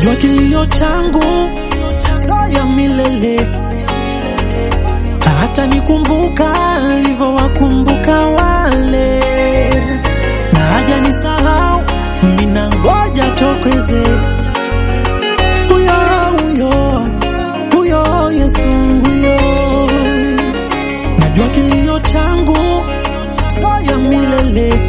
Najua kilio changu sio ya milele, hata nikumbuka alivyowakumbuka wale, na haja nisahau, ninangoja tokeze huyo Yesu huyo. Najua kilio changu sio ya milele,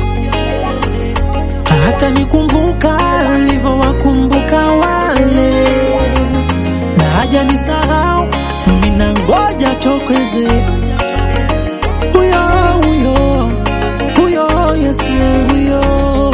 hata nikumbuka alivyowakumbuka wale, na haja nisahau, ninangoja tokeze huyo Yesu huyo.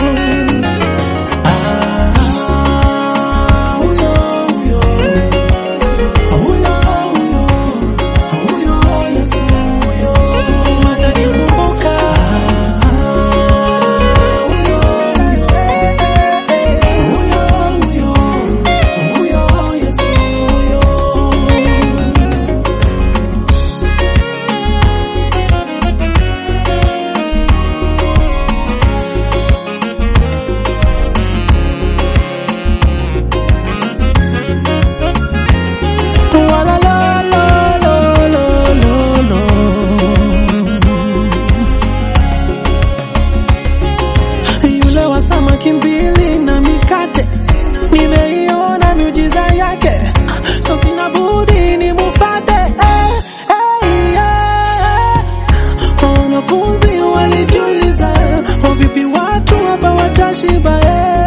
Kimbili na mikate, nimeiona miujiza yake, so sina budi nimupate. Wanafunzi walijiuliza, vipi watu hapa watashiba?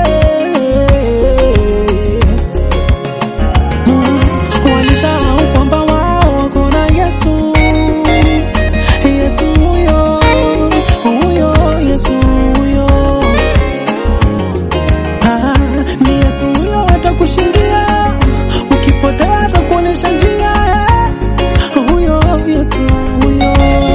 Walisahau kwamba wao wako na Yesu. Yesu huyo Yesu huyo. Ni Yesu huyo atakushindia, ukipotea atakuonesha njia. Huyo Yesu huyo.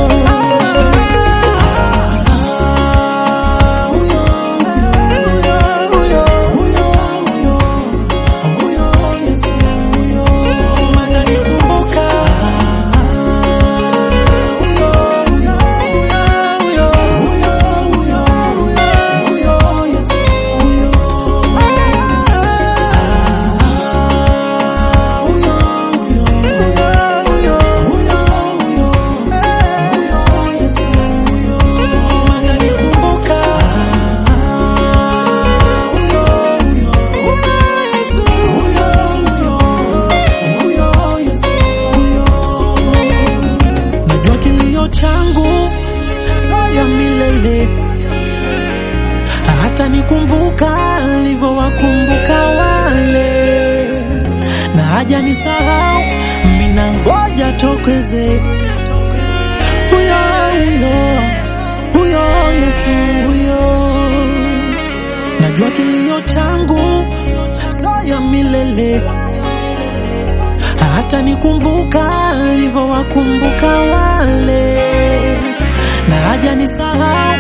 Changu sio ya milele, hata nikumbuka alivyowakumbuka wale, na haja nisahau, ninangoja tokeze huyo Yesu huyo. Najua kilio changu sio ya milele, hata nikumbuka alivyowakumbuka wale, na haja nisahau,